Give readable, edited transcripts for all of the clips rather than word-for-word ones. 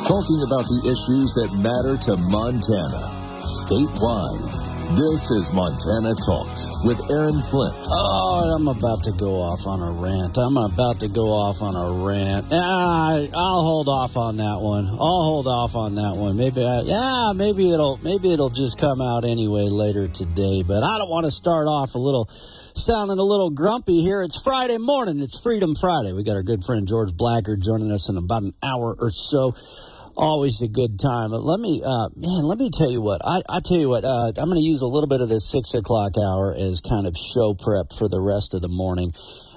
talking about the issues that matter to Montana, statewide. This is Montana Talks with Aaron Flint. Oh, I'm about to go off on a rant. I'll hold off on that one. Maybe it'll just come out anyway later today. But I don't want to start off sounding a little grumpy here. It's Friday morning. It's Freedom Friday. We got our good friend George Blackard joining us in about an hour or so. Always a good time. But let me tell you what. I'm going to use a little bit of this 6 o'clock hour as kind of show prep for the rest of the morning.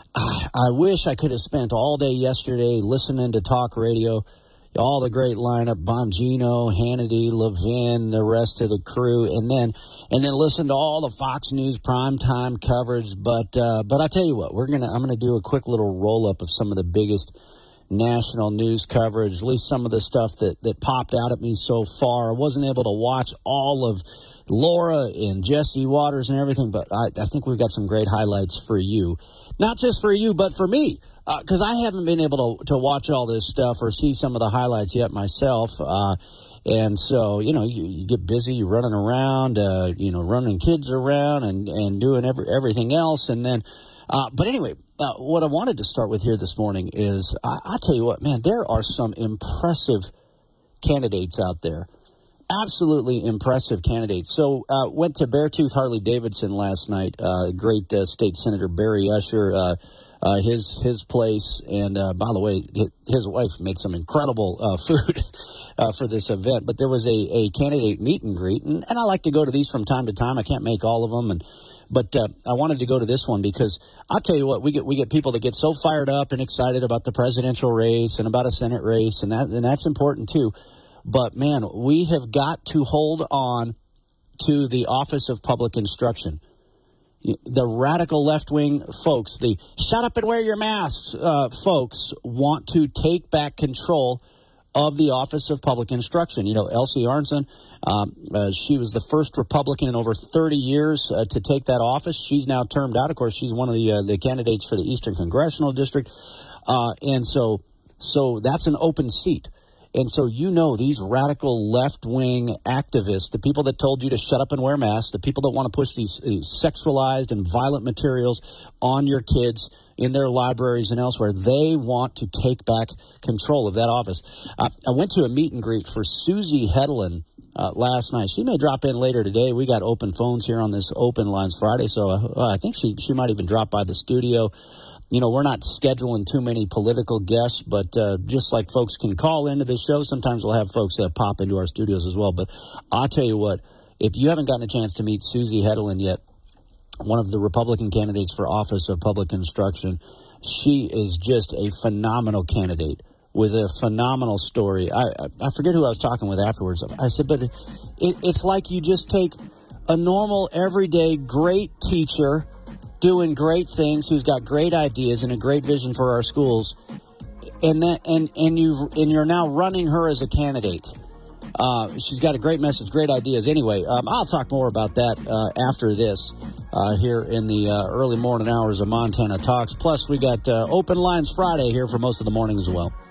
I wish I could have spent all day yesterday listening to talk radio, all the great lineup, Bongino, Hannity, Levin, the rest of the crew, and then listen to all the Fox News primetime coverage. But I tell you what, I'm gonna do a quick little roll up of some of the biggest national news coverage, at least some of the stuff that popped out at me so far. I wasn't able to watch all of Laura and Jesse Waters and everything, but I think we've got some great highlights for you. Not just for you, but for me, because I haven't been able to watch all this stuff or see some of the highlights yet myself. And so, you get busy, you're running around, running kids around and doing everything else. And then, but anyway, what I wanted to start with here this morning is, I tell you what, man, there are some impressive candidates out there. Absolutely impressive candidates. So, went to Beartooth Harley-Davidson last night. Great State Senator Barry Usher, his place. And by the way, his wife made some incredible food for this event. But there was a candidate meet and greet. And I like to go to these from time to time. I can't make all of them. But I wanted to go to this one because I'll tell you what, we get people that get so fired up and excited about the presidential race and about a Senate race, and that's important too. But man, we have got to hold on to the Office of Public Instruction. The radical left-wing folks, the shut up and wear your masks folks, want to take back control of the Office of Public Instruction. Elsie Arnzen, she was the first Republican in over 30 years to take that office. She's now termed out. Of course, she's one of the candidates for the Eastern Congressional District. And so that's an open seat. And so, these radical left-wing activists, the people that told you to shut up and wear masks, the people that want to push these sexualized and violent materials on your kids in their libraries and elsewhere, they want to take back control of that office. I went to a meet and greet for Susie Hedlund last night. She may drop in later today. We got open phones here on this Open Lines Friday, so I think she might even drop by the studio. We're not scheduling too many political guests, but just like folks can call into the show, sometimes we'll have folks that pop into our studios as well. But I'll tell you what, if you haven't gotten a chance to meet Susie Hedlund yet, one of the Republican candidates for Office of Public Instruction, she is just a phenomenal candidate with a phenomenal story. I forget who I was talking with afterwards. I said, but it's like you just take a normal, everyday, great teacher doing great things, who's got great ideas and a great vision for our schools, and you're now running her as a candidate. She's got a great message, great ideas. Anyway, I'll talk more about that after this here in the early morning hours of Montana Talks. Plus, we got Open Lines Friday here for most of the morning as well.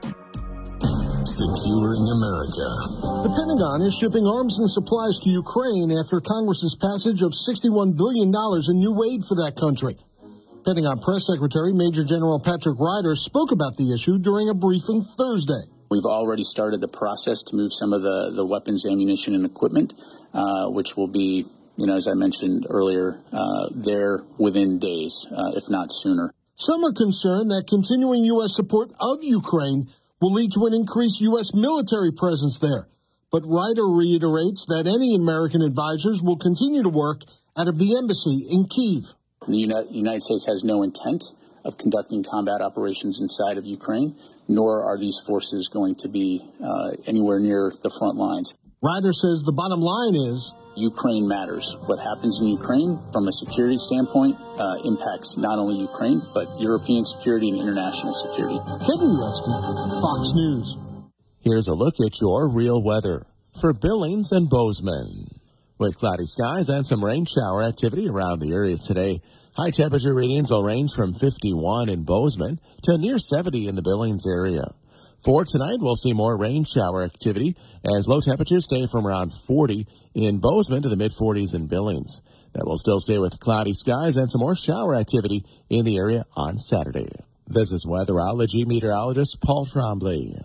Securing America. The Pentagon is shipping arms and supplies to Ukraine after Congress's passage of $61 billion in new aid for that country. Pentagon Press Secretary Major General Patrick Ryder spoke about the issue during a briefing Thursday. We've already started the process to move some of the weapons, ammunition, and equipment, which will be, as I mentioned earlier, there within days, if not sooner. Some are concerned that continuing U.S. support of Ukraine will lead to an increased U.S. military presence there. But Ryder reiterates that any American advisors will continue to work out of the embassy in Kyiv. The United States has no intent of conducting combat operations inside of Ukraine, nor are these forces going to be anywhere near the front lines. Ryder says the bottom line is Ukraine matters. What happens in Ukraine from a security standpoint impacts not only Ukraine, but European security and international security. Kevin Uretsky, Fox News. Here's a look at your real weather for Billings and Bozeman. With cloudy skies and some rain shower activity around the area today, high temperature readings will range from 51 in Bozeman to near 70 in the Billings area. For tonight, we'll see more rain shower activity as low temperatures stay from around 40 in Bozeman to the mid-40s in Billings. That will still stay with cloudy skies and some more shower activity in the area on Saturday. This is weatherology meteorologist Paul Trombley.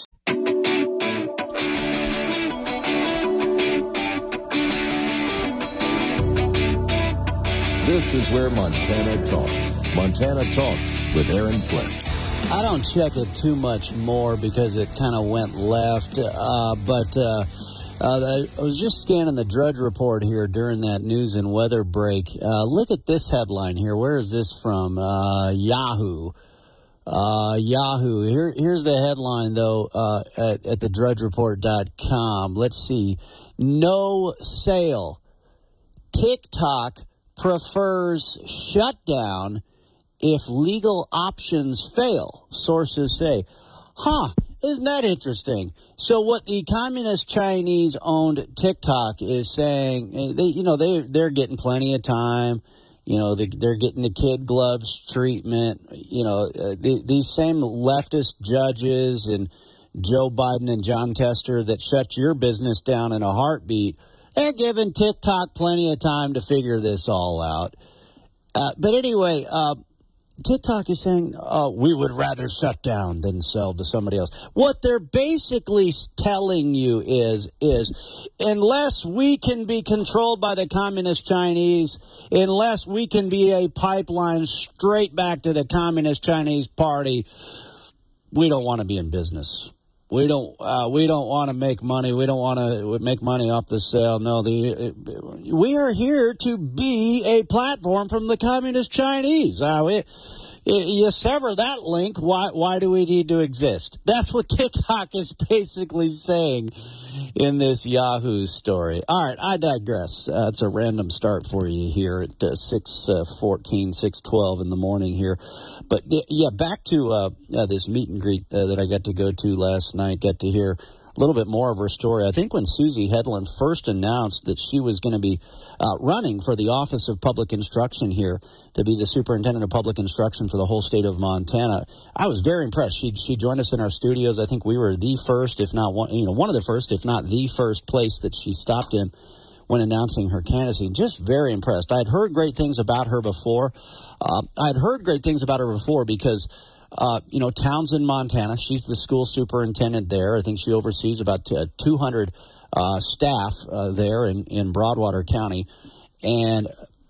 This is where Montana talks. Montana Talks with Aaron Flint. I don't check it too much more because it kind of went left, but I was just scanning the Drudge Report here during that news and weather break. Look at this headline here. Where is this from? Yahoo. Yahoo. Here's the headline, though, at thedrudgereport.com. Let's see. No sale. TikTok prefers shutdown if legal options fail, sources say. Isn't that interesting? So what the communist Chinese-owned TikTok is saying, they're getting plenty of time. They're getting the kid gloves treatment. These same leftist judges and Joe Biden and John Tester that shut your business down in a heartbeat, they're giving TikTok plenty of time to figure this all out. But anyway, TikTok is saying, we would rather shut down than sell to somebody else. What they're basically telling you is unless we can be controlled by the communist Chinese, unless we can be a pipeline straight back to the communist Chinese party, we don't want to be in business. We don't want to make money. We don't want to make money off the sale. No, we are here to be a platform from the communist Chinese. You sever that link. Why do we need to exist? That's what TikTok is basically saying in this Yahoo story. All right, I digress. It's a random start for you here at 6:14, 6:12 in the morning here. But, back to this meet and greet that I got to go to last night, got to hear a little bit more of her story. I think when Susie Hedlund first announced that she was going to be running for the Office of Public Instruction here to be the Superintendent of Public Instruction for the whole state of Montana, I was very impressed. She joined us in our studios. I think we were the first, if not one of the first, if not the first place that she stopped in when announcing her candidacy. Just very impressed. I'd heard great things about her before. Because Townsend, Montana, she's the school superintendent there. I think she oversees about 200 staff there in Broadwater County. And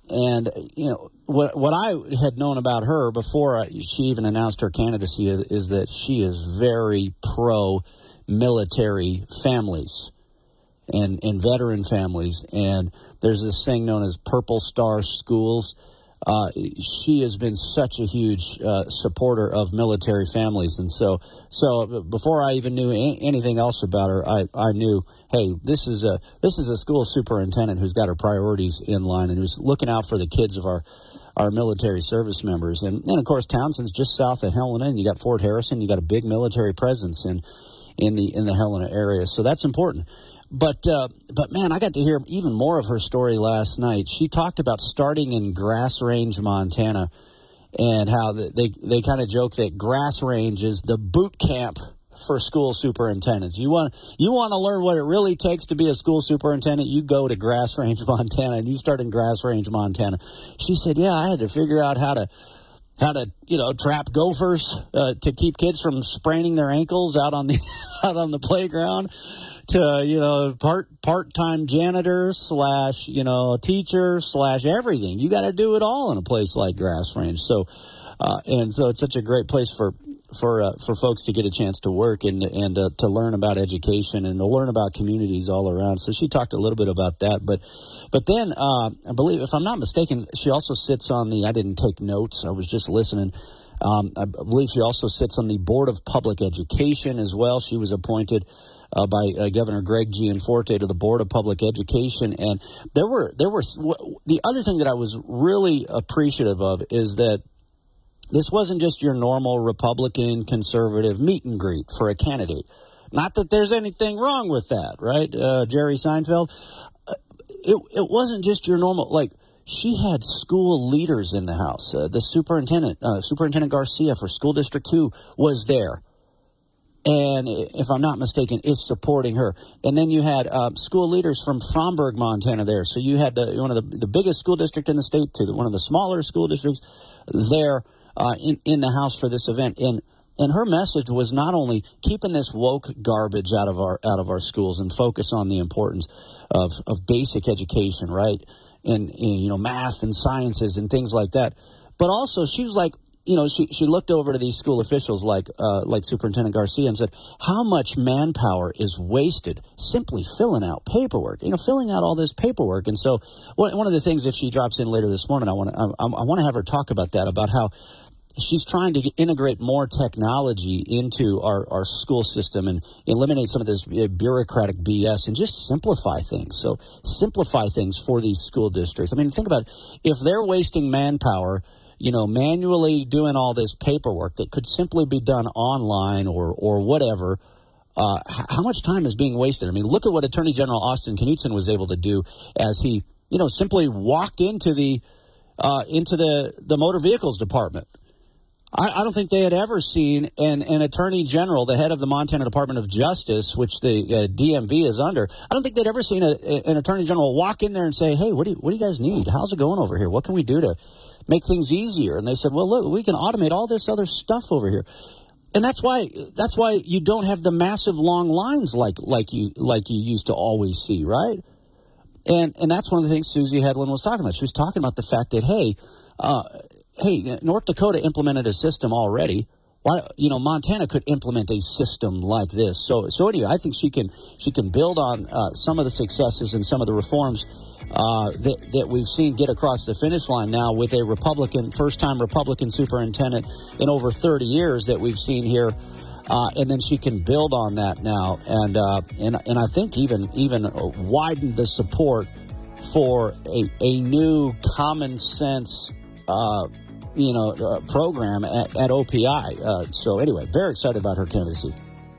what I had known about her before she even announced her candidacy is that she is very pro-military families and veteran families. And there's this thing known as Purple Star Schools. She has been such a huge supporter of military families, and so before I even knew anything else about her, I knew, hey, this is a school superintendent who's got her priorities in line and who's looking out for the kids of our military service members. And of course, Townsend's just south of Helena, and you got Fort Harrison. You got a big military presence in the Helena area, so that's important. But man, I got to hear even more of her story last night. She talked about starting in Grass Range, Montana, and how they kind of joke that Grass Range is the boot camp for school superintendents. You want to learn what it really takes to be a school superintendent, you go to Grass Range, Montana, and you start in Grass Range, Montana. She said, yeah, I had to figure out how to trap gophers to keep kids from spraining their ankles out on the playground, to part-time janitor / teacher / everything. You got to do it all in a place like Grass Range. So it's such a great place for folks to get a chance to work and to learn about education and to learn about communities all around. So she talked a little bit about that, but then I believe, if I'm not mistaken, she also sits on I didn't take notes, I was just listening. I believe she also sits on the Board of Public Education as well. She was appointed by Governor Greg Gianforte to the Board of Public Education. And there were the other thing that I was really appreciative of is that this wasn't just your normal Republican conservative meet and greet for a candidate. Not that there's anything wrong with that, right, Jerry Seinfeld? It wasn't just your normal, she had school leaders in the house. The Superintendent Garcia for School District 2 was there. and if I'm not mistaken, is supporting her. And then you had school leaders from Fromberg, Montana there. So you had one of the biggest school district in the state to one of the smaller school districts there in the house for this event. And her message was not only keeping this woke garbage out of our schools and focus on the importance of basic education, right? And math and sciences and things like that. But also she was like, she looked over to these school officials like Superintendent Garcia and said, how much manpower is wasted simply filling out paperwork, filling out all this paperwork. And so one of the things, if she drops in later this morning, I want to have her talk about that, about how she's trying to integrate more technology into our school system and eliminate some of this bureaucratic BS and just simplify things. So simplify things for these school districts. I mean, think about it. If they're wasting manpower, manually doing all this paperwork that could simply be done online or whatever, how much time is being wasted? I mean, look at what Attorney General Austin Knudsen was able to do as he, simply walked into the motor vehicles department. I don't think they had ever seen an attorney general, the head of the Montana Department of Justice, which the DMV is under. I don't think they'd ever seen an attorney general walk in there and say, hey, what do you guys need? How's it going over here? What can we do to make things easier? And they said, well, look, we can automate all this other stuff over here. And that's why you don't have the massive long lines like you used to always see, right? And that's one of the things Susie Hedlund was talking about. She was talking about the fact that, hey, North Dakota implemented a system already. Why, Montana could implement a system like this. So anyway, I think she can build on some of the successes and some of the reforms that we've seen get across the finish line now with a first-time Republican superintendent in over 30 years that we've seen here. And then she can build on that now, and I think even widen the support for a new common sense program at OPI. So anyway, very excited about her candidacy.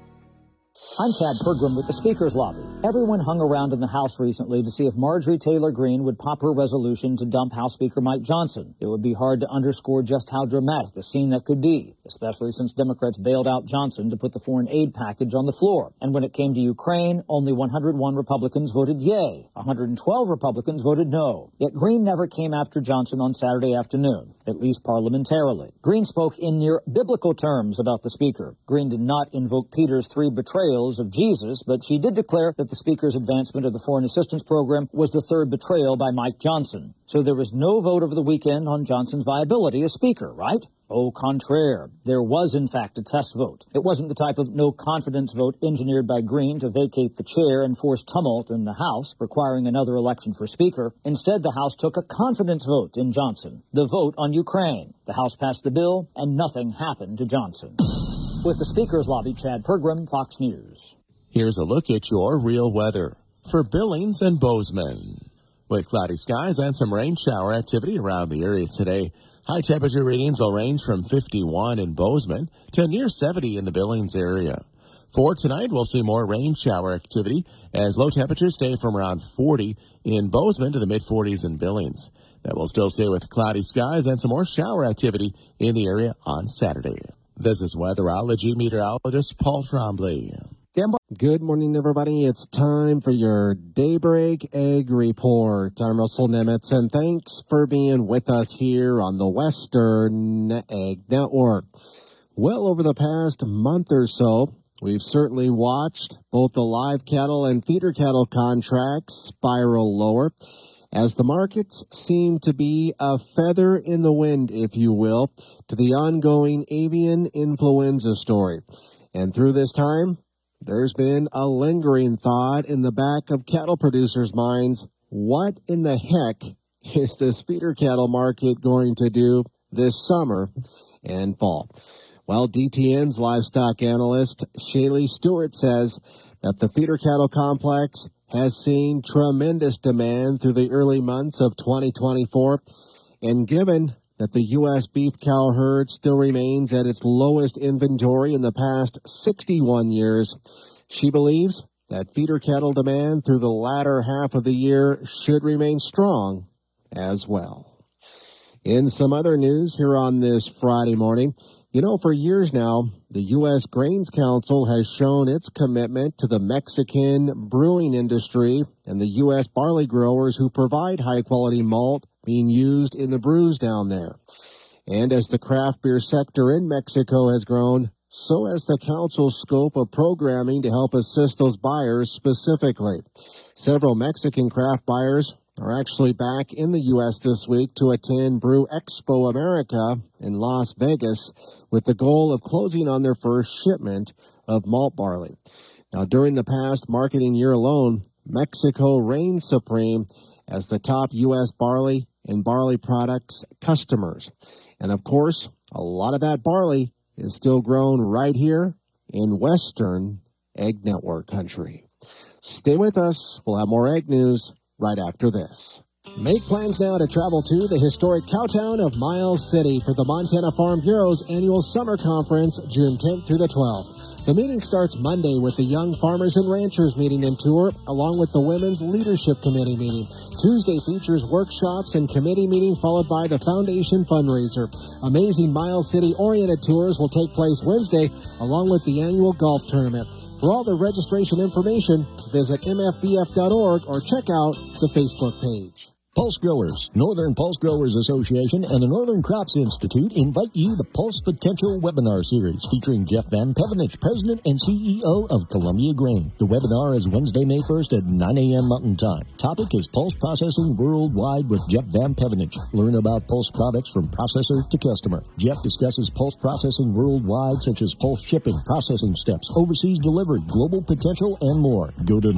I'm Chad Pergram with the Speaker's Lobby. Everyone hung around in the House recently to see if Marjorie Taylor Greene would pop her resolution to dump House Speaker Mike Johnson. It would be hard to underscore just how dramatic a scene that could be, especially since Democrats bailed out Johnson to put the foreign aid package on the floor. And when it came to Ukraine, only 101 Republicans voted yay. 112 Republicans voted no. Yet Greene never came after Johnson on Saturday afternoon, at least parliamentarily. Greene spoke in near biblical terms about the Speaker. Greene did not invoke Peter's 3 betrayals of Jesus, but she did declare that the Speaker's advancement of the Foreign Assistance Program was the 3rd betrayal by Mike Johnson. So there was no vote over the weekend on Johnson's viability as Speaker, right? Au contraire, there was in fact a test vote. It wasn't the type of no-confidence vote engineered by Greene to vacate the chair and force tumult in the House, requiring another election for Speaker. Instead, the House took a confidence vote in Johnson, the vote on Ukraine. The House passed the bill, and nothing happened to Johnson. With the Speaker's Lobby, Chad Pergram, Fox News. Here's a look at your real weather for Billings and Bozeman. With cloudy skies and some rain shower activity around the area today. High temperature readings will range from 51 in Bozeman to near 70 in the Billings area. For tonight, we'll see more rain shower activity as low temperatures stay from around 40 in Bozeman to the mid-40s in Billings. That will still stay with cloudy skies and some more shower activity in the area on Saturday. This is weatherology meteorologist Paul Trombley. Good morning, everybody. It's time for your Daybreak Egg Report. I'm Russell Nemitz, and thanks for being with us here on the Western Egg Network. Well, over the past month or so, we've certainly watched both the live cattle and feeder cattle contracts spiral lower as the markets seem to be a feather in the wind, if you will, to the ongoing avian influenza story. And through this time, there's been a lingering thought in the back of cattle producers' minds. What in the heck is this feeder cattle market going to do this summer and fall? Well, DTN's livestock analyst Shaylee Stewart says that the feeder cattle complex has seen tremendous demand through the early months of 2024, and given that the U.S. beef cow herd still remains at its lowest inventory in the past 61 years, she believes that feeder cattle demand through the latter half of the year should remain strong as well. In some other news here on this Friday morning, for years now, the U.S. Grains Council has shown its commitment to the Mexican brewing industry and the U.S. barley growers who provide high-quality malt being used in the brews down there. And as the craft beer sector in Mexico has grown, so has the Council's scope of programming to help assist those buyers specifically. Several Mexican craft buyers are actually back in the U.S. this week to attend Brew Expo America in Las Vegas with the goal of closing on their first shipment of malt barley. Now, during the past marketing year alone, Mexico reigned supreme as the top U.S. barley and barley products customers. And, of course, a lot of that barley is still grown right here in Western Egg Network country. Stay with us. We'll have more egg news right after this. Make plans now to travel to the historic cowtown of Miles City for the Montana Farm Bureau's annual summer conference, June 10th through the 12th. The meeting starts Monday with the Young Farmers and Ranchers meeting and tour, along with the Women's Leadership Committee meeting. Tuesday features workshops and committee meetings, followed by the Foundation fundraiser. Amazing Miles City-oriented tours will take place Wednesday, along with the annual golf tournament. For all the registration information, visit mfbf.org or check out the Facebook page. Pulse Growers, Northern Pulse Growers Association, and the Northern Crops Institute invite you to the Pulse Potential webinar series featuring Jeff Van Pevenich, President and CEO of Columbia Grain. The webinar is Wednesday, May 1st at 9 a.m. Mountain Time. Topic is Pulse Processing Worldwide with Jeff Van Pevenich. Learn about Pulse products from processor to customer. Jeff discusses Pulse Processing Worldwide, such as Pulse shipping, processing steps, overseas delivery, global potential, and more. Go to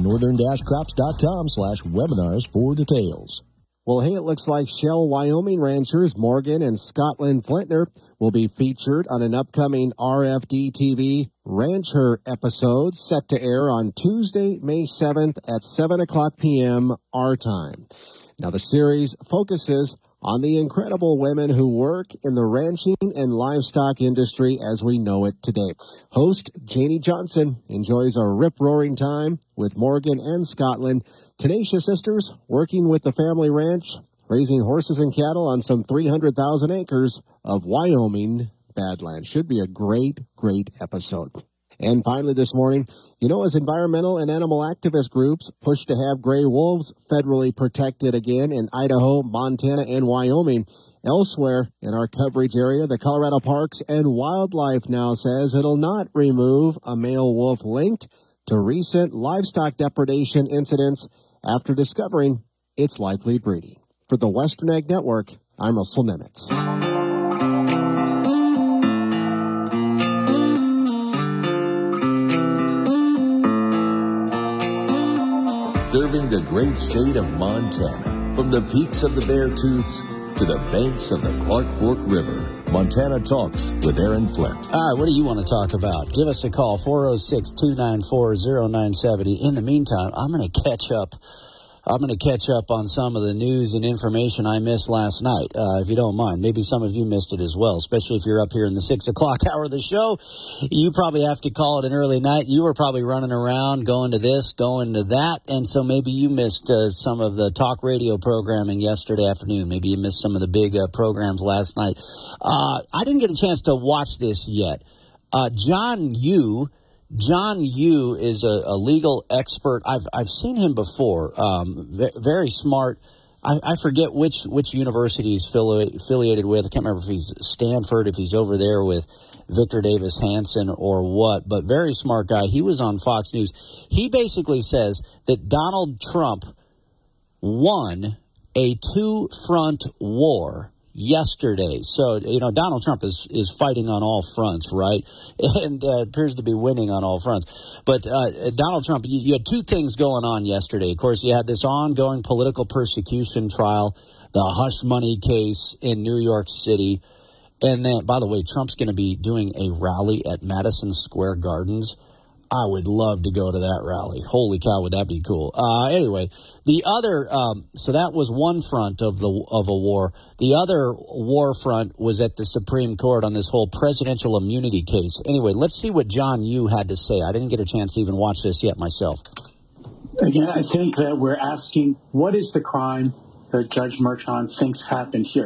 northern-crops.com/webinars for details. Well, hey, it looks like Shell Wyoming ranchers Morgan and Scotland Flintner will be featured on an upcoming RFD TV Rancher episode set to air on Tuesday, May 7th at 7 o'clock p.m. our time. Now, the series focuses on the incredible women who work in the ranching and livestock industry as we know it today. Host Janie Johnson enjoys a rip-roaring time with Morgan and Scotland, tenacious sisters working with the family ranch, raising horses and cattle on some 300,000 acres of Wyoming Badlands. Should be a great, great episode. And finally this morning, as environmental and animal activist groups push to have gray wolves federally protected again in Idaho, Montana, and Wyoming, elsewhere in our coverage area, the Colorado Parks and Wildlife now says it'll not remove a male wolf linked to recent livestock depredation incidents after discovering its likely breeding. For the Western Egg Network, I'm Russell Nemitz. Serving the great state of Montana, from the peaks of the Beartooths to the banks of the Clark Fork River. Montana Talks with Aaron Flint. All right, what do you want to talk about? Give us a call, 406-294-0970. In the meantime, I'm going to catch up on some of the news and information I missed last night, if you don't mind. Maybe some of you missed it as well, especially if you're up here in the 6 o'clock hour of the show. You probably have to call it an early night. You were probably running around, going to this, going to that, and so maybe you missed some of the talk radio programming yesterday afternoon. Maybe you missed some of the big programs last night. I didn't get a chance to watch this yet. John Yoo is a legal expert. I've seen him before. Very smart. I forget which university he's affiliated with. I can't remember if he's Stanford, if he's over there with Victor Davis Hanson or what, but very smart guy. He was on Fox News. He basically says that Donald Trump won a two-front war yesterday. So, Donald Trump is fighting on all fronts, right? And appears to be winning on all fronts. But Donald Trump, you had two things going on yesterday. Of course, you had this ongoing political persecution trial, the hush money case in New York City. And then, by the way, Trump's going to be doing a rally at Madison Square Gardens. I would love to go to that rally. Holy cow, would that be cool? Anyway, the other, so that was one front of a war. The other war front was at the Supreme Court on this whole presidential immunity case. Anyway, let's see what John Yoo had to say. I didn't get a chance to even watch this yet myself. Again, I think that we're asking, what is the crime that Judge Merchan thinks happened here?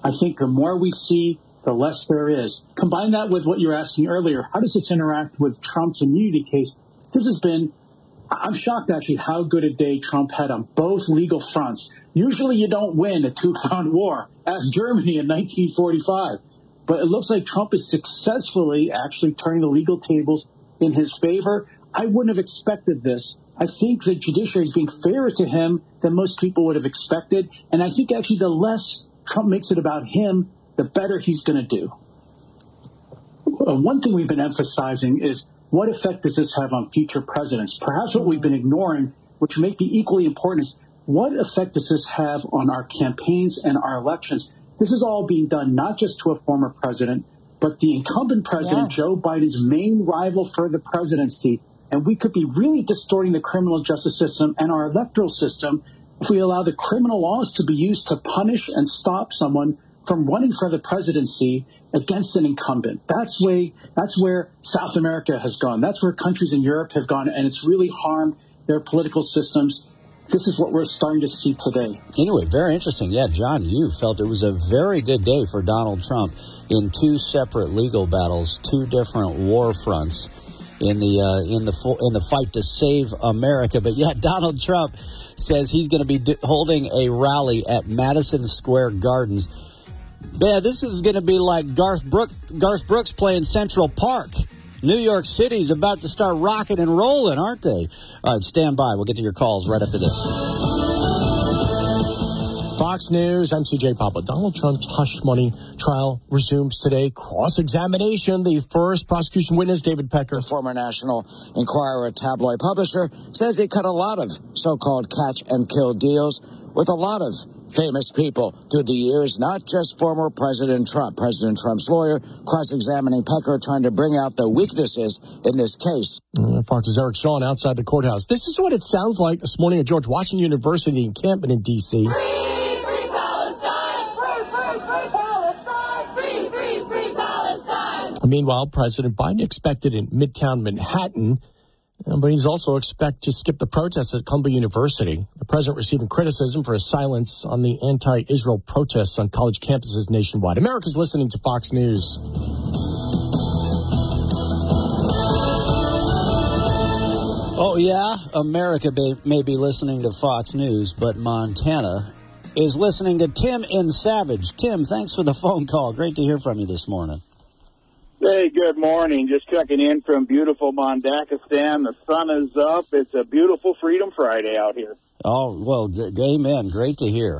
I think the more we see, the less there is. Combine that with what you were asking earlier. How does this interact with Trump's immunity case? This has been, I'm shocked actually how good a day Trump had on both legal fronts. Usually you don't win a two-front war. Ask Germany in 1945. But it looks like Trump is successfully actually turning the legal tables in his favor. I wouldn't have expected this. I think the judiciary is being fairer to him than most people would have expected. And I think actually the less Trump makes it about him, the better he's going to do. One thing we've been emphasizing is what effect does this have on future presidents? Perhaps what we've been ignoring, which may be equally important, is what effect does this have on our campaigns and our elections? This is all being done not just to a former president, but the incumbent president, Joe Biden's main rival for the presidency. And we could be really distorting the criminal justice system and our electoral system if we allow the criminal laws to be used to punish and stop someone from running for the presidency against an incumbent. That's where South America has gone. That's where countries in Europe have gone, and it's really harmed their political systems. This is what we're starting to see today. Anyway, very interesting. Yeah, John, you felt it was a very good day for Donald Trump in two separate legal battles, two different war fronts in the fight to save America. But yeah, Donald Trump says he's going to be holding a rally at Madison Square Gardens. Yeah, this is going to be like Garth Brooks playing Central Park. New York City's about to start rocking and rolling, aren't they? All right, stand by. We'll get to your calls right after this. Fox News, I'm CJ Papa. Donald Trump's hush money trial resumes today. Cross-examination. The first prosecution witness, David Pecker. The former National Enquirer tabloid publisher says he cut a lot of so-called catch-and-kill deals with a lot of famous people through the years, not just former President Trump. President Trump's lawyer cross-examining Pecker, trying to bring out the weaknesses in this case. Fox's Eric Shawn outside the courthouse. This is what it sounds like this morning at George Washington University encampment in D.C. Free Palestine! Free Palestine! Free Palestine! Meanwhile, President Biden expected in Midtown Manhattan, but he's also expected to skip the protests at Columbia University. The president receiving criticism for his silence on the anti-Israel protests on college campuses nationwide. America's listening to Fox News. Oh, yeah, America may be listening to Fox News, but Montana is listening to Tim in Savage. Tim, thanks for the phone call. Great to hear from you this morning. Hey, good morning. Just checking in from beautiful Mondakistan. The sun is up. It's a beautiful Freedom Friday out here. Oh, well, amen. Great to hear.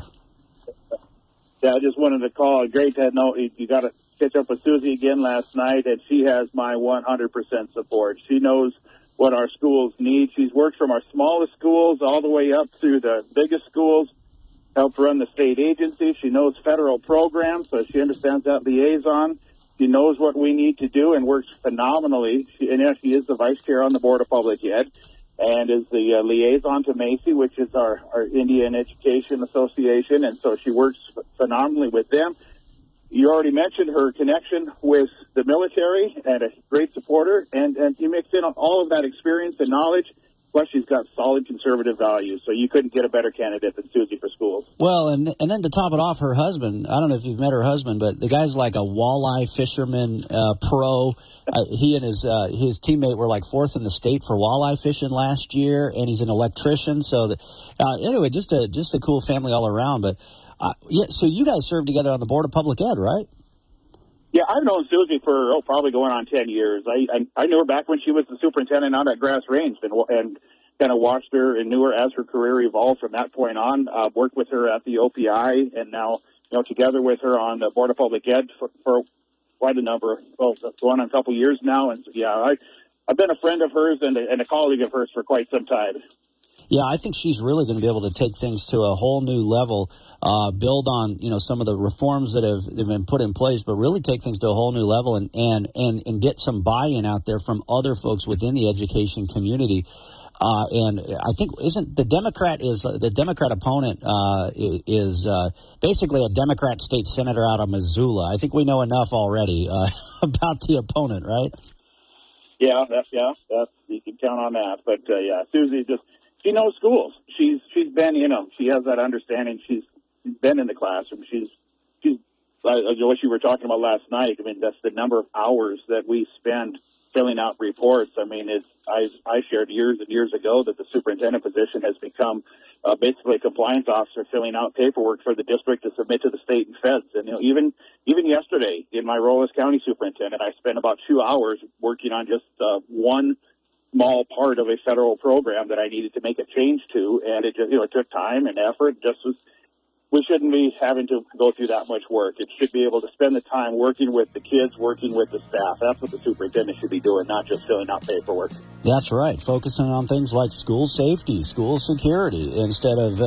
Yeah, I just wanted to call. Great to know you got to catch up with Susie again last night, and she has my 100% support. She knows what our schools need. She's worked from our smallest schools all the way up through the biggest schools, helped run the state agency. She knows federal programs, so she understands that liaison. She knows what we need to do and works phenomenally. She is the vice chair on the Board of Public Ed and is the liaison to Macy, which is our Indian Education Association, and so she works phenomenally with them. You already mentioned her connection with the military and a great supporter, and you mix in all of that experience and knowledge. Plus, she's got solid conservative values, so you couldn't get a better candidate than Susie for schools. Well, and then to top it off, her husband, I don't know if you've met her husband, but the guy's like a walleye fisherman pro. He and his teammate were like fourth in the state for walleye fishing last year, and he's an electrician. So, anyway, just a cool family all around. But, yeah, so you guys served together on the Board of Public Ed, right? Yeah, I've known Susie for probably going on 10 years. I knew her back when she was the superintendent out at Grass Range, and kind of watched her and knew her as her career evolved from that point on. Worked with her at the OPI, and now together with her on the Board of Public Ed for quite a number. Well, going on a couple years now, and yeah, I've been a friend of hers and a colleague of hers for quite some time. Yeah, I think she's really going to be able to take things to a whole new level, build on some of the reforms that have been put in place, but really take things to a whole new level and get some buy-in out there from other folks within the education community. And I think the Democrat opponent is basically a Democrat state senator out of Missoula. I think we know enough already about the opponent, right? Yeah, you can count on that. But yeah, Susie she knows schools. She's been, she has that understanding. She's been in the classroom. She's what you were talking about last night. I mean, that's the number of hours that we spend filling out reports. I mean, I shared years and years ago that the superintendent position has become basically a compliance officer filling out paperwork for the district to submit to the state and feds. And, even yesterday in my role as county superintendent, I spent about 2 hours working on just one small part of a federal program that I needed to make a change to. And it just, it took time and effort. We shouldn't be having to go through that much work. It should be able to spend the time working with the kids, working with the staff. That's what the superintendent should be doing, not just filling out paperwork. That's right. Focusing on things like school safety, school security, instead of,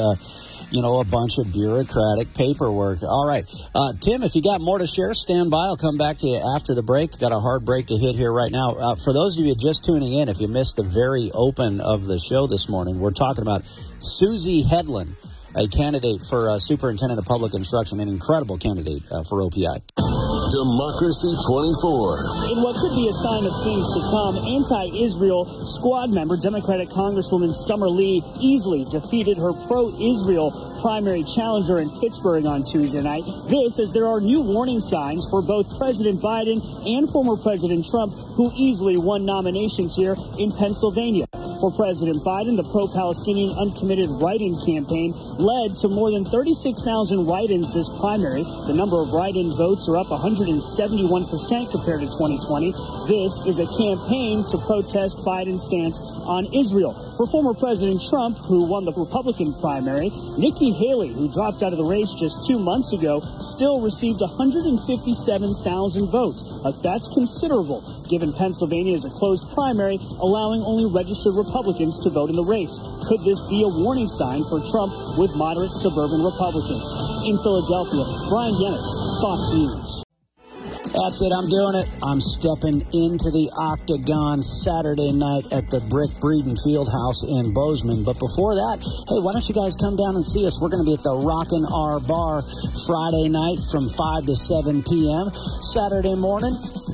a bunch of bureaucratic paperwork. All right. Tim, if you got more to share, stand by. I'll come back to you after the break. Got a hard break to hit here right now. For those of you just tuning in, if you missed the very open of the show this morning, we're talking about Susie Hedlund, a candidate for Superintendent of Public Instruction, an incredible candidate for OPI. Democracy 24. In what could be a sign of things to come, anti-Israel squad member Democratic Congresswoman Summer Lee easily defeated her pro-Israel primary challenger in Pittsburgh on Tuesday night. This as there are new warning signs for both President Biden and former President Trump, who easily won nominations here in Pennsylvania. For President Biden, the pro-Palestinian uncommitted write-in campaign led to more than 36,000 write-ins this primary. The number of write-in votes are up 171% compared to 2020. This is a campaign to protest Biden's stance on Israel. For former President Trump, who won the Republican primary, Nikki Haley, who dropped out of the race just 2 months ago, still received 157,000 votes. That's considerable, given Pennsylvania is a closed primary, allowing only registered Republicans to vote in the race. Could this be a warning sign for Trump with moderate suburban Republicans? In Philadelphia, Brian Yennis, Fox News. That's it. I'm doing it. I'm stepping into the Octagon Saturday night at the Brick Breeden Fieldhouse in Bozeman. But before that, hey, why don't you guys come down and see us? We're going to be at the Rockin' R Bar Friday night from 5 to 7 p.m. Saturday morning,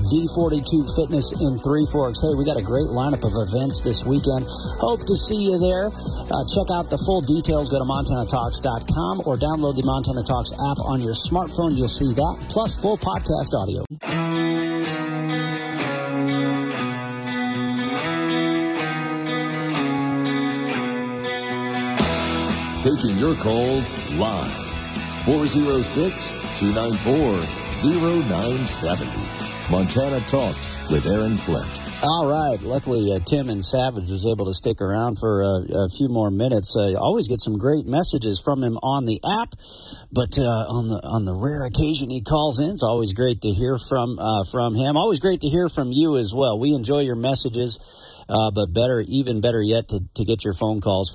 V42 Fitness in Three Forks. Hey, we got a great lineup of events this weekend. Hope to see you there. Check out the full details. Go to MontanaTalks.com or download the Montana Talks app on your smartphone. You'll see that, plus full podcast audio. Taking your calls live. 406-294-0970. Montana Talks with Aaron Flint. All right. Luckily, Tim and Savage was able to stick around for a few more minutes. Always get some great messages from him on the app, but on the rare occasion he calls in, it's always great to hear from him. Always great to hear from you as well. We enjoy your messages, but even better yet to get your phone calls.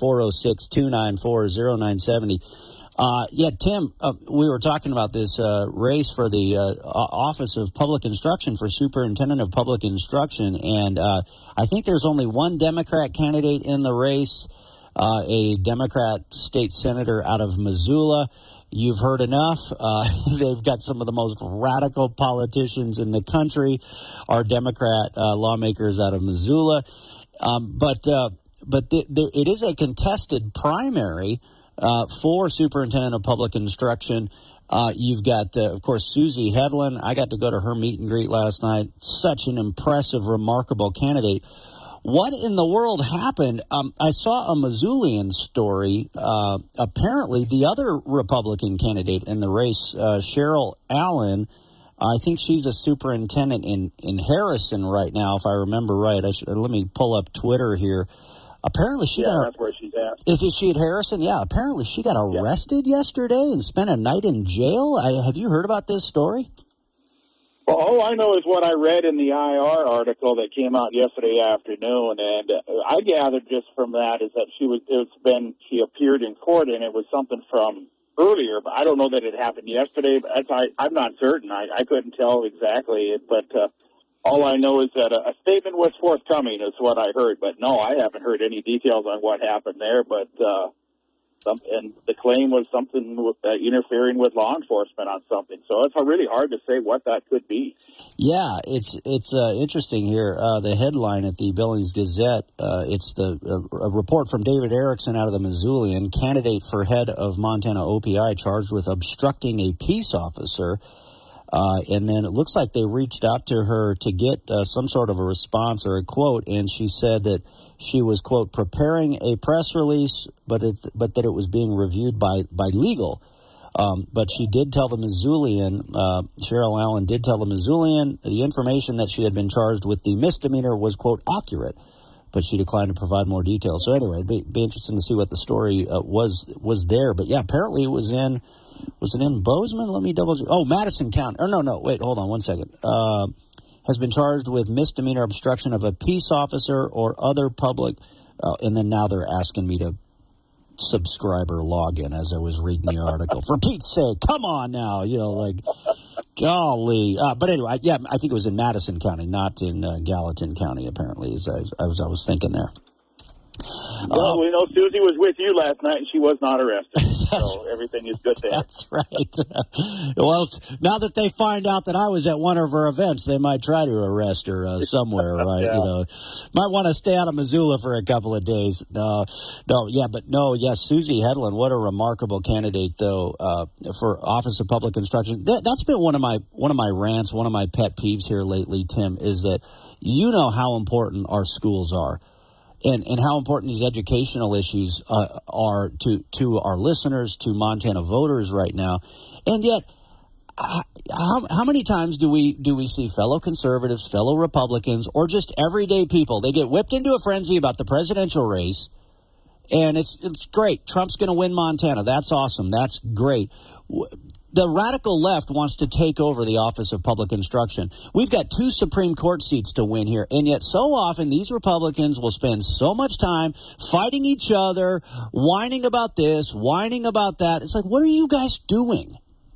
406-294-0970. Tim, we were talking about this race for the Office of Public Instruction for Superintendent of Public Instruction, and I think there's only one Democrat candidate in the race, a Democrat state senator out of Missoula. You've heard enough. They've got some of the most radical politicians in the country, are Democrat lawmakers out of Missoula. But it is a contested primary for Superintendent of Public Instruction. You've got, of course, Susie Hedlund. I got to go to her meet and greet last night. Such an impressive, remarkable candidate. What in the world happened? I saw a Missoulian story. Apparently, the other Republican candidate in the race, Cheryl Allen, I think she's a superintendent in Harrison right now, if I remember right. Let me pull up Twitter here. Apparently that's where she's at. Is she at Harrison? Yeah, apparently she got arrested yesterday and spent a night in jail. Have you heard about this story? Well, all I know is what I read in the IR article that came out yesterday afternoon, and I gathered just from that is that she appeared in court, and it was something from earlier, but I don't know that it happened yesterday. But I'm not certain. I couldn't tell exactly, but all I know is that a statement was forthcoming is what I heard. But no, I haven't heard any details on what happened there. But and the claim was something with, interfering with law enforcement on something. So it's really hard to say what that could be. Yeah, it's interesting here. The headline at the Billings Gazette, it's a report from David Erickson out of the Missoulian, candidate for head of Montana OPI charged with obstructing a peace officer. And then it looks like they reached out to her to get some sort of a response or a quote, and she said that she was, quote, preparing a press release, but that it was being reviewed by legal. But she did tell the Missoulian, Cheryl Allen did tell the Missoulian, the information that she had been charged with the misdemeanor was, quote, accurate, but she declined to provide more details. So anyway, it'd be interesting to see what the story was there. But yeah, apparently it was in Bozeman? Let me double check. Oh, Madison County. Oh, no, wait, hold on one second. Has been charged with misdemeanor obstruction of a peace officer or other public, and then now they're asking me to subscriber login as I was reading the article. For Pete's sake, come on now, golly. But anyway, yeah, I think it was in Madison County, not in Gallatin County, apparently, as I was thinking there. Well, we know Susie was with you last night, and she was not arrested, so everything is good there. That's right. Well, now that they find out that I was at one of her events, they might try to arrest her somewhere, right? Yeah. Might want to stay out of Missoula for a couple of days. Susie Hedlund, what a remarkable candidate, though, for Office of Public Instruction. That's been one of my rants, one of my pet peeves here lately, Tim, is that you know how important our schools are. And how important these educational issues are to our listeners, to Montana voters right now. And yet, how many times do we see fellow conservatives, fellow Republicans, or just everyday people, they get whipped into a frenzy about the presidential race, and it's great. Trump's going to win Montana. That's awesome. That's great. The radical left wants to take over the Office of Public Instruction. We've got 2 Supreme Court seats to win here, and yet so often these Republicans will spend so much time fighting each other, whining about this, whining about that. It's like, what are you guys doing?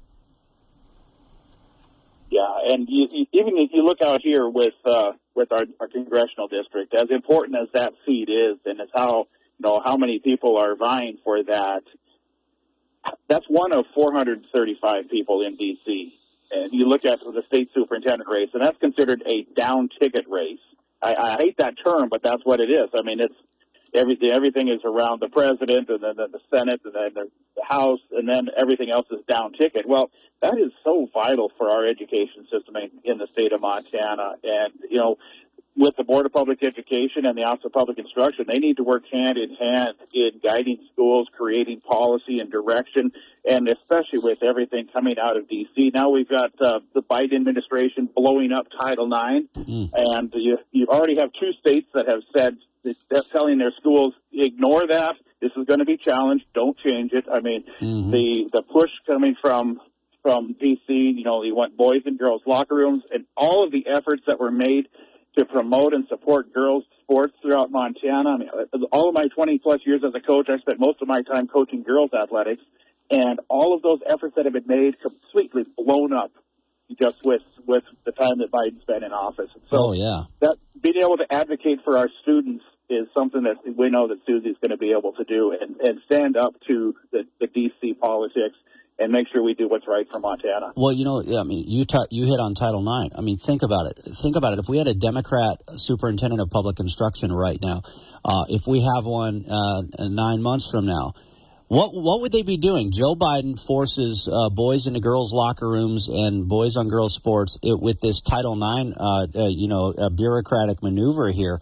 Yeah, and even if you look out here with our congressional district, as important as that seat is, and as how many people are vying for that, that's one of 435 people in D.C. And you look at the state superintendent race, and that's considered a down-ticket race. I hate that term, but that's what it is. I mean, it's everything is around the president, and then the Senate, and then the House, and then everything else is down-ticket. Well, that is so vital for our education system in the state of Montana. And, with the Board of Public Education and the Office of Public Instruction, they need to work hand in hand in guiding schools, creating policy and direction, and especially with everything coming out of D.C. Now we've got the Biden administration blowing up Title IX, and you already have 2 states that have said, they're telling their schools, ignore that. This is going to be challenged. Don't change it. I mean, the push coming from D.C., you want boys and girls locker rooms, and all of the efforts that were made to promote and support girls' sports throughout Montana. I mean, all of my 20-plus years as a coach, I spent most of my time coaching girls' athletics, and all of those efforts that have been made completely blown up just with the time that Biden's been in office. So that being able to advocate for our students is something that we know that Susie's going to be able to do and stand up to the D.C. politics and make sure we do what's right for Montana. Well, you hit on Title IX. I mean, think about it. If we had a Democrat superintendent of public instruction right now, if we have one 9 months from now, what would they be doing? Joe Biden forces boys into girls' locker rooms and boys on girls' sports with this Title IX, a bureaucratic maneuver here.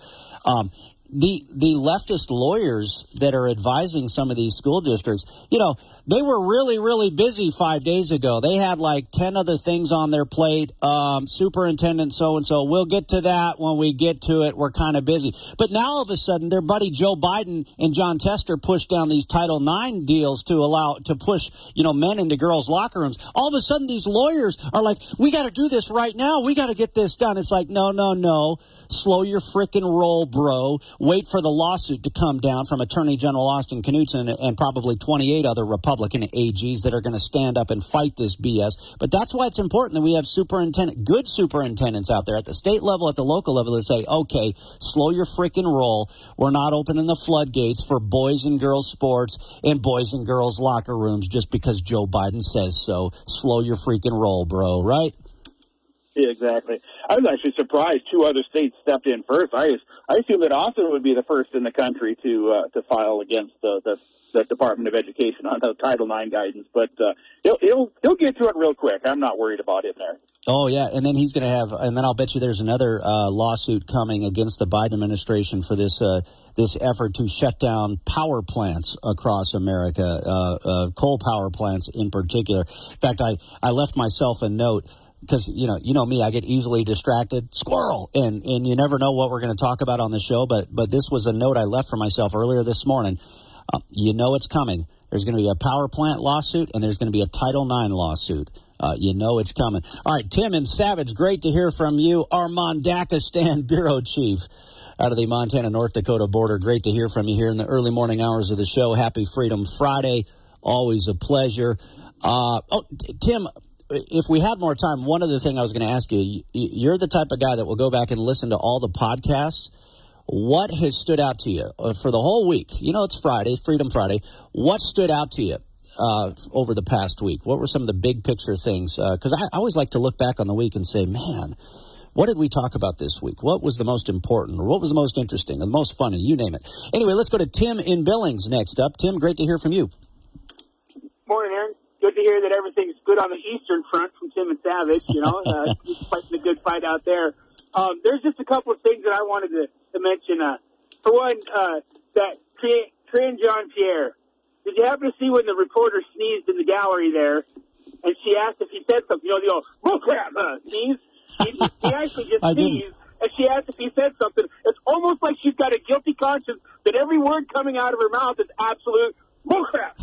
The leftist lawyers that are advising some of these school districts, they were really, really busy 5 days ago. They had like 10 other things on their plate. Superintendent so-and-so, we'll get to that when we get to it. We're kind of busy. But now all of a sudden, their buddy Joe Biden and John Tester pushed down these Title IX deals to push, men into girls' locker rooms. All of a sudden, these lawyers are like, we got to do this right now. We got to get this done. It's like, no. Slow your frickin' roll, bro. Wait for the lawsuit to come down from Attorney General Austin Knudsen and probably 28 other Republican AGs that are going to stand up and fight this BS. But that's why it's important that we have good superintendents out there at the state level, at the local level that say, okay, slow your frickin' roll. We're not opening the floodgates for boys and girls sports and boys and girls locker rooms just because Joe Biden says so. Slow your freaking roll, bro, right? Yeah, exactly. I was actually surprised 2 other states stepped in first. I assumed that Austin would be the first in the country to file against the the Department of Education on the Title IX guidance. But he'll get through it real quick. I'm not worried about him there. Oh, yeah, and then he's going to have, and then I'll bet you there's another lawsuit coming against the Biden administration for this effort to shut down power plants across America, coal power plants in particular. In fact, I left myself a note because, you know me, I get easily distracted. Squirrel! And you never know what we're going to talk about on the show, but this was a note I left for myself earlier this morning. You know it's coming. There's going to be a power plant lawsuit, and there's going to be a Title IX lawsuit. You know it's coming. All right, Tim and Savage, great to hear from you. Our Mondakistan Bureau Chief out of the Montana-North Dakota border. Great to hear from you here in the early morning hours of the show. Happy Freedom Friday. Always a pleasure. Tim, if we had more time, one other thing I was going to ask you. You're the type of guy that will go back and listen to all the podcasts. What has stood out to you for the whole week? You know, it's Friday, Freedom Friday. What stood out to you over the past week? What were some of the big picture things? Because I always like to look back on the week and say, man, what did we talk about this week? What was the most important, or what was the most interesting, or the most fun, and you name it. Anyway, let's go to Tim in Billings next up. Tim, great to hear from you. Morning, Aaron. Good to hear that everything's good on the Eastern Front from Tim and Savage. You know, he's fighting a good fight out there. There's just a couple of things that I wanted to mention. For one, that Karine Jean-Pierre. Did you happen to see when the reporter sneezed in the gallery there, and she asked if he said something? You know, they go, "Oh crap!" Sneeze. He actually just sneezed, and she asked if he said something. It's almost like she's got a guilty conscience that every word coming out of her mouth is absolute bullcrap.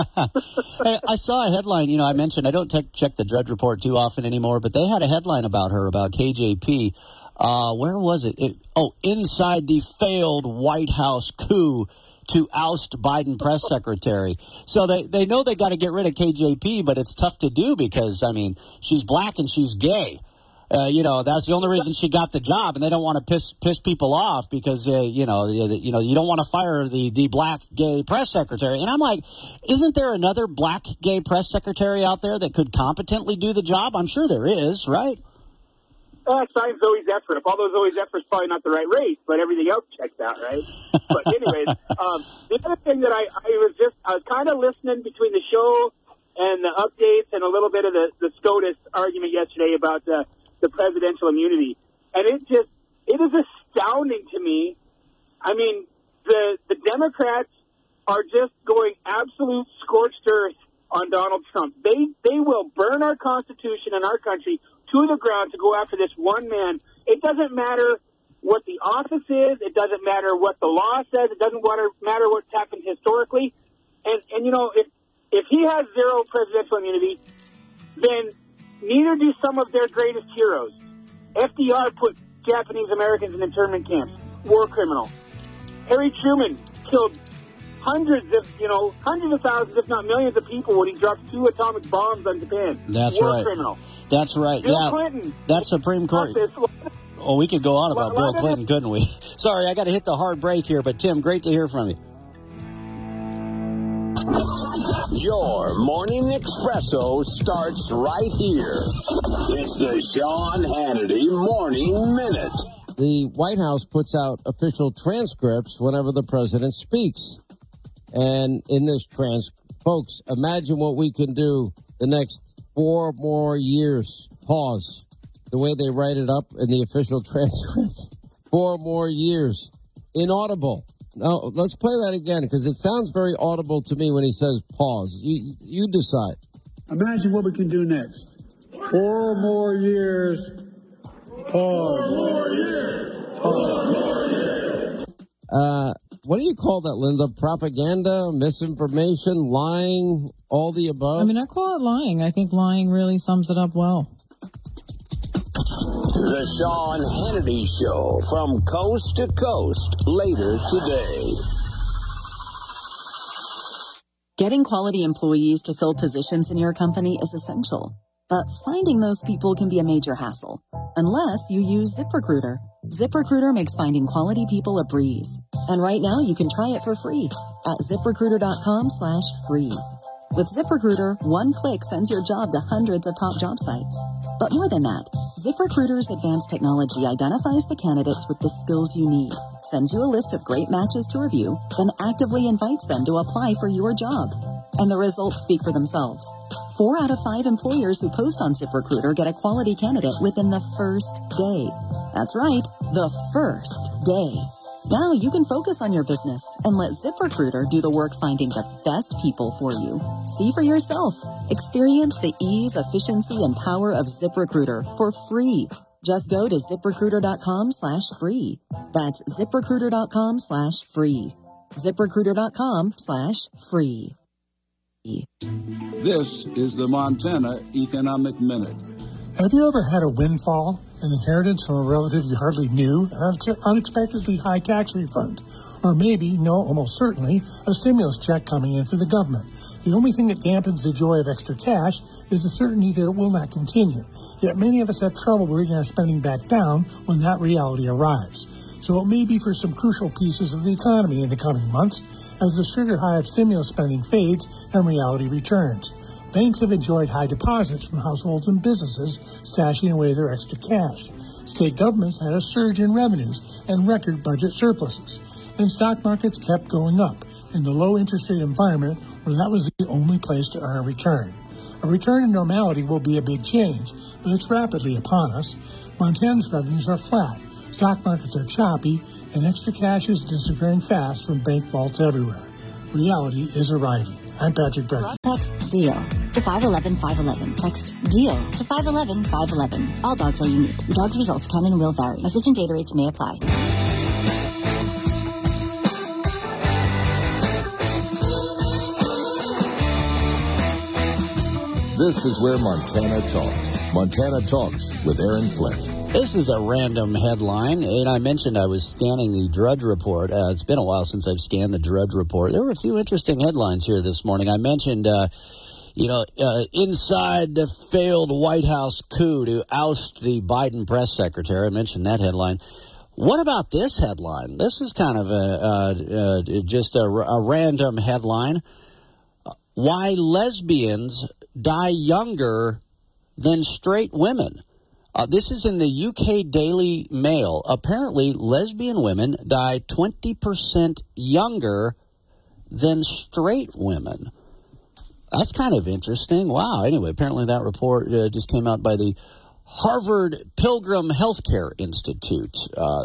Hey, I saw a headline. You know, I mentioned I don't check the Drudge Report too often anymore, but they had a headline about her, about KJP. Where was it? Inside the failed White House coup to oust Biden press secretary. So they know they got to get rid of KJP, but it's tough to do because, I mean, she's black and she's gay. You know, that's the only reason she got the job, and they don't want to piss people off because, you don't want to fire the black gay press secretary. And I'm like, isn't there another black gay press secretary out there that could competently do the job? I'm sure there is, right? Signed Zoe Zephyr. Although Zoe Zephyr's probably not the right race, but everything else checks out, right? But anyways, the other thing that I was kind of listening between the show and the updates and a little bit of the SCOTUS argument yesterday about the presidential immunity. And it is astounding to me. I mean, the Democrats are just going absolute scorched earth on Donald Trump. They will burn our Constitution and our country to the ground to go after this one man. It doesn't matter what the office is. It doesn't matter what the law says. It doesn't matter what's happened historically. And you know, if he has zero presidential immunity, then neither do some of their greatest heroes. FDR put Japanese Americans in internment camps. War criminal. Harry Truman killed hundreds of thousands, if not millions of people when he dropped 2 atomic bombs on Japan. That's War right. criminal. That's right. Bill yeah. Clinton. That's Supreme Court. Oh, we could go on about Bill Clinton, couldn't we? Sorry, I got to hit the hard break here, but Tim, great to hear from you. Your morning espresso starts right here. It's the Sean Hannity Morning Minute. The White House puts out official transcripts whenever the president speaks. And in this folks, imagine what we can do the next 4 more years. Pause. The way they write it up in the official transcript. 4 more years. Inaudible. Now, let's play that again, because it sounds very audible to me when he says pause. You decide. Imagine what we can do next. 4 more years. Pause. 4 more years. Pause. 4 more years. What do you call that, Linda? Propaganda, misinformation, lying, all the above? I mean, I call it lying. I think lying really sums it up well. The Sean Hannity Show from coast to coast later today. Getting quality employees to fill positions in your company is essential, but finding those people can be a major hassle, unless you use ZipRecruiter. ZipRecruiter makes finding quality people a breeze. And right now you can try it for free at ZipRecruiter.com/free. With ZipRecruiter, one click sends your job to hundreds of top job sites. But more than that, ZipRecruiter's advanced technology identifies the candidates with the skills you need, sends you a list of great matches to review, then actively invites them to apply for your job. And the results speak for themselves. 4 out of 5 employers who post on ZipRecruiter get a quality candidate within the first day. That's right, the first day. Now you can focus on your business and let ZipRecruiter do the work finding the best people for you. See for yourself. Experience the ease, efficiency, and power of ZipRecruiter for free. Just go to ZipRecruiter.com/free. That's ZipRecruiter.com/free. ZipRecruiter.com/free. This is the Montana Economic Minute. Have you ever had a windfall, an inheritance from a relative you hardly knew, an unexpectedly high tax refund, or maybe, no, almost certainly, a stimulus check coming in for the government? The only thing that dampens the joy of extra cash is the certainty that it will not continue. Yet many of us have trouble bringing our spending back down when that reality arrives. So it may be for some crucial pieces of the economy in the coming months as the sugar high of stimulus spending fades and reality returns. Banks have enjoyed high deposits from households and businesses stashing away their extra cash. State governments had a surge in revenues and record budget surpluses. And stock markets kept going up in the low interest rate environment where that was the only place to earn a return. A return to normality will be a big change, but it's rapidly upon us. Montana's revenues are flat. Stock markets are choppy, and extra cash is disappearing fast from bank vaults everywhere. Reality is arriving. I'm Patrick Brecky. Text DEAL to 511-511. Text DEAL to 511-511. All dogs are unique. Your dog's results can and will vary. Message and data rates may apply. This is where Montana talks. Montana Talks with Aaron Flint. This is a random headline, and I mentioned I was scanning the Drudge Report. It's been a while since I've scanned the Drudge Report. There were a few interesting headlines here this morning. I mentioned, inside the failed White House coup to oust the Biden press secretary. I mentioned that headline. What about this headline? This is kind of just a random headline. Why lesbians die younger than straight women. This is in the UK Daily Mail. Apparently, lesbian women die 20% younger than straight women. That's kind of interesting. Wow. Anyway, apparently that report just came out by the Harvard Pilgrim Healthcare Institute.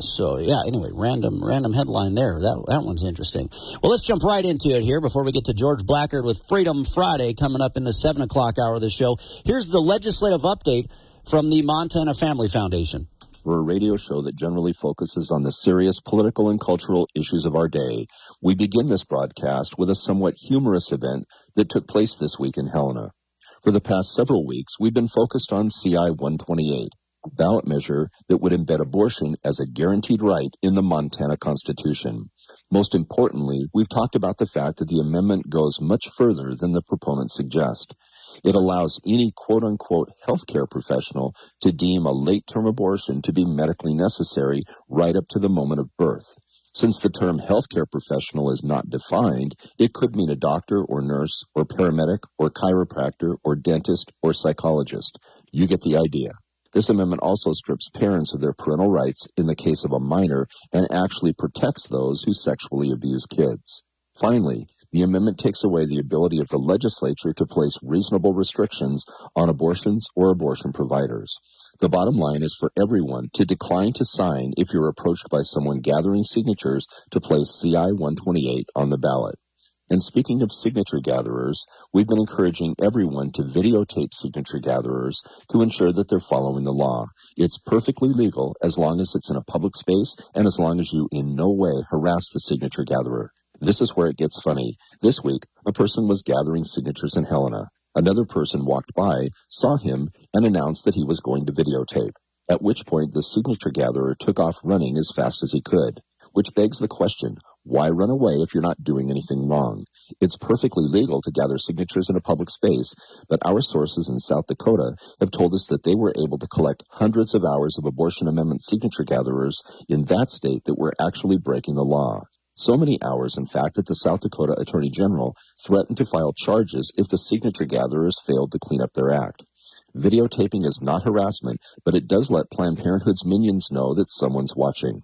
Anyway, random headline there. That one's interesting. Well, let's jump right into it here before we get to George Blackard with Freedom Friday coming up in the 7 o'clock hour of the show. Here's the legislative update from the Montana Family Foundation. We're a radio show that generally focuses on the serious political and cultural issues of our day. We begin this broadcast with a somewhat humorous event that took place this week in Helena. For the past several weeks, we've been focused on CI 128, a ballot measure that would embed abortion as a guaranteed right in the Montana Constitution. Most importantly, we've talked about the fact that the amendment goes much further than the proponents suggest. It allows any quote-unquote healthcare professional to deem a late-term abortion to be medically necessary right up to the moment of birth. Since the term healthcare professional is not defined, it could mean a doctor or nurse or paramedic or chiropractor or dentist or psychologist. You get the idea. This amendment also strips parents of their parental rights in the case of a minor and actually protects those who sexually abuse kids. Finally, the amendment takes away the ability of the legislature to place reasonable restrictions on abortions or abortion providers. The bottom line is for everyone to decline to sign if you're approached by someone gathering signatures to place CI 128 on the ballot. And speaking of signature gatherers, we've been encouraging everyone to videotape signature gatherers to ensure that they're following the law. It's perfectly legal as long as it's in a public space and as long as you in no way harass the signature gatherer. This is where it gets funny. This week, a person was gathering signatures in Helena. Another person walked by, saw him, and announced that he was going to videotape, at which point the signature gatherer took off running as fast as he could, which begs the question, why run away if you're not doing anything wrong? It's perfectly legal to gather signatures in a public space, but our sources in South Dakota have told us that they were able to collect hundreds of hours of abortion amendment signature gatherers in that state that were actually breaking the law. So many hours, in fact, that the South Dakota Attorney General threatened to file charges if the signature gatherers failed to clean up their act. Videotaping is not harassment, but it does let Planned Parenthood's minions know that someone's watching.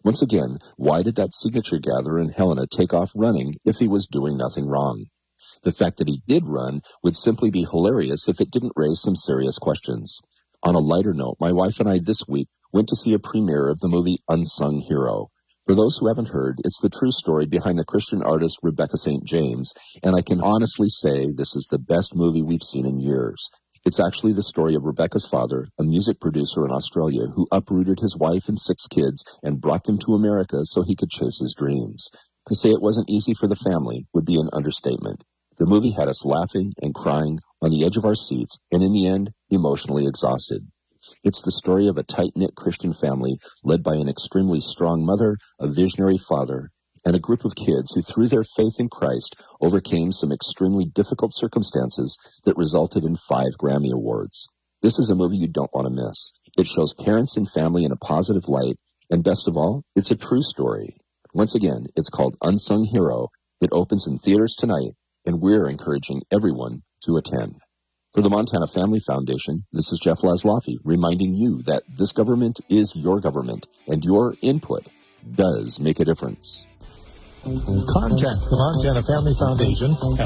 Once again, why did that signature gatherer in Helena take off running if he was doing nothing wrong? The fact that he did run would simply be hilarious if it didn't raise some serious questions. On a lighter note, my wife and I this week went to see a premiere of the movie Unsung Hero. For those who haven't heard, it's the true story behind the Christian artist Rebecca St. James, and I can honestly say this is the best movie we've seen in years. It's actually the story of Rebecca's father, a music producer in Australia, who uprooted his wife and 6 kids and brought them to America so he could chase his dreams. To say it wasn't easy for the family would be an understatement. The movie had us laughing and crying on the edge of our seats, and in the end, emotionally exhausted. It's the story of a tight-knit Christian family led by an extremely strong mother, a visionary father, and a group of kids who, through their faith in Christ, overcame some extremely difficult circumstances that resulted in 5 Grammy Awards. This is a movie you don't want to miss. It shows parents and family in a positive light, and best of all, it's a true story. Once again, it's called Unsung Hero. It opens in theaters tonight, and we're encouraging everyone to attend. For the Montana Family Foundation, this is Jeff Laszloffy reminding you that this government is your government, and your input does make a difference. Contact the Montana Family Foundation at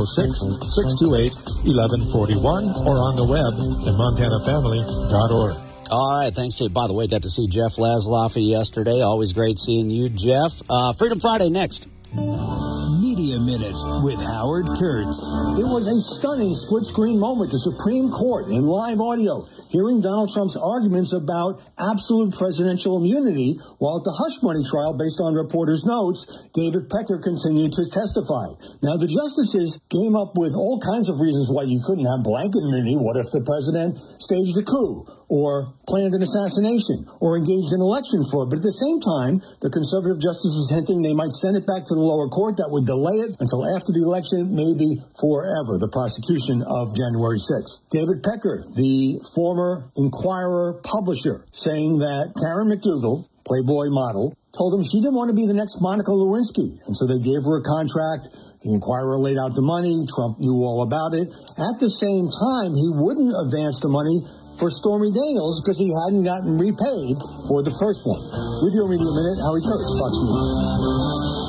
406-628-1141 or on the web at montanafamily.org. All right, thanks, Jay. By the way, got to see Jeff Laszloffy yesterday. Always great seeing you, Jeff. Freedom Friday next. Media Minute with Howard Kurtz. It was a stunning split-screen moment. The Supreme Court in live audio hearing Donald Trump's arguments about absolute presidential immunity, while at the hush money trial, based on reporters' notes, David Pecker continued to testify. Now, the justices came up with all kinds of reasons why you couldn't have blanket immunity. What if the president staged a coup, or planned an assassination, or engaged in election fraud? But at the same time, the conservative justices hinting they might send it back to the lower court that would delay it until after the election, maybe forever, the prosecution of January 6th. David Pecker, the former Inquirer publisher, saying that Karen McDougal, Playboy model, told him she didn't want to be the next Monica Lewinsky, and so they gave her a contract. The Inquirer laid out the money. Trump knew all about it. At the same time, he wouldn't advance the money for Stormy Daniels because he hadn't gotten repaid for the first one. With your Media Minute, Howie Kurtz, Fox News.